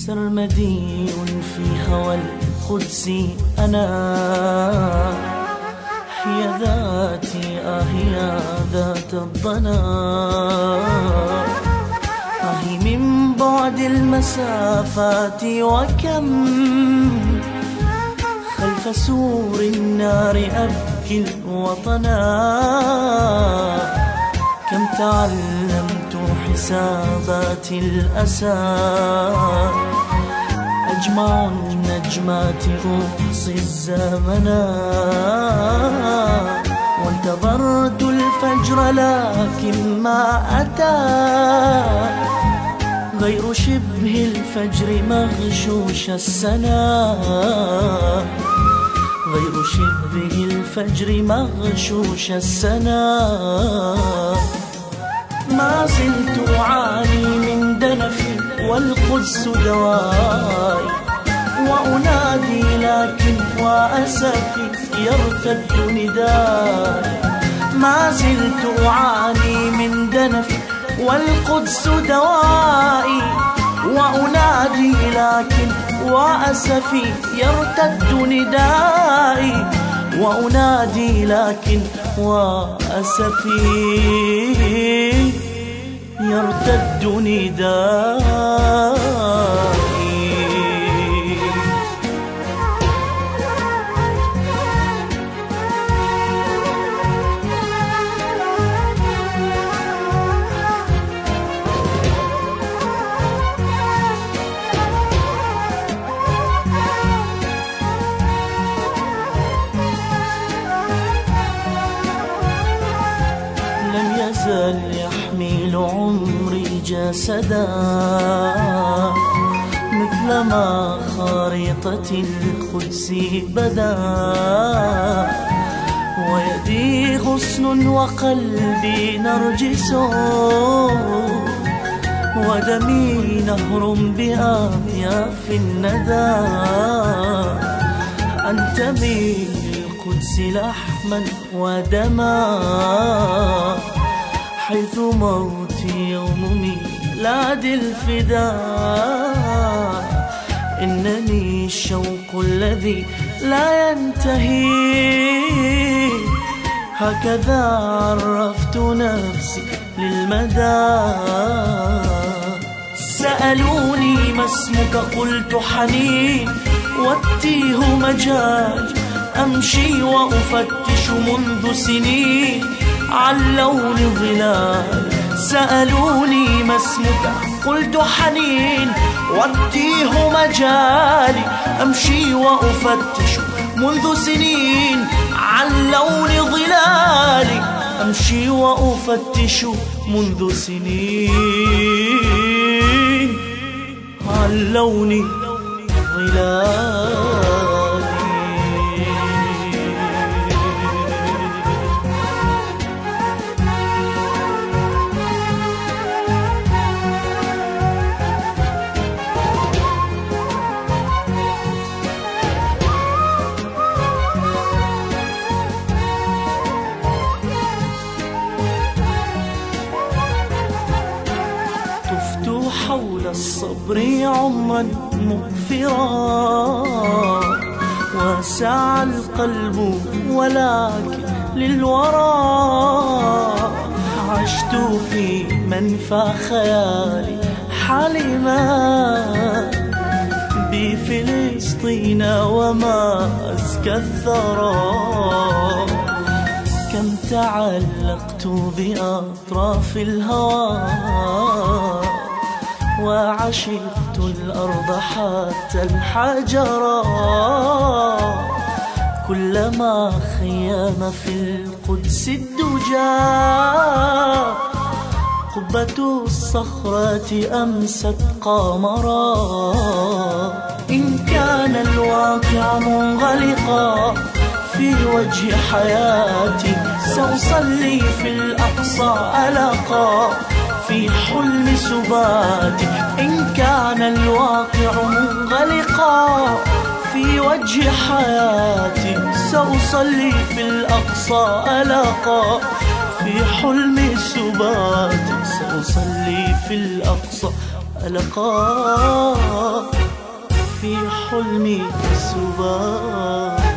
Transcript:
سرمدي في هوى القدس أنا، هي ذاتي يا ذات الضنا، من بعد المسافات وكم خلف سور النار أبكي الوطنا، كم تعلمت حسابات الأسى، أجمع النجمات أحصي الزمنا، وانتظرت الفجر لكن ما أتى، غير شبه الفجر مغشوش السنا، غير شبه الفجر مغشوش السنا. ما زلت أعاني من دنفي والقدس دواي، وأنادي لكن وأسفي يرتد نداي، ما زلت أعاني من دنفي والقدس دوائي، وأنادي لكن وأسفي يرتد ندائي، وأنادي لكن وأسفي يرتد ندائي. لم يزل يحمل عمري جسدا، مثلما خريطة القدس بدا، ويدي غصن وقلبي نرجس، ودمي نهر بأطياف الندى، أنتمي للقدس لحما ودما، حيث موتي يوم ميلاد الفداء، إنني الشوق الذي لا ينتهي، هكذا عرفت نفسي للمدى. سألوني ما اسمك قلت حنين، والتيه مجاج أمشي وأفتش منذ سنين عن لون ظلال. سألوني ما اسمك قلت حنين، والتيه مجالي أمشي وأفتش منذ سنين عن لون ظلالي، أمشي وأفتش منذ سنين عن لون ظلالي. حول الصبر عمرا مغفرا، وسعى القلب ولكن للورى، عشت في منفى خيالي حلما، بفلسطين وما أزكى الثرى، كم تعلقت بأطراف الهوى، وعشقت الأرض حتى الحجرا، كلما خيام في القدس الدجى، قبة الصخرة أمست قمرا. إن كان الواقع منغلقا في وجه حياتي، سأصلي في الأقصى ألقا في حلم سباتي. إن كان الواقع منغلقا في وجه حياتي، سأصلي في الأقصى ألقا في حلم سباتي، سأصلي في الأقصى ألقى في حلمي سبات.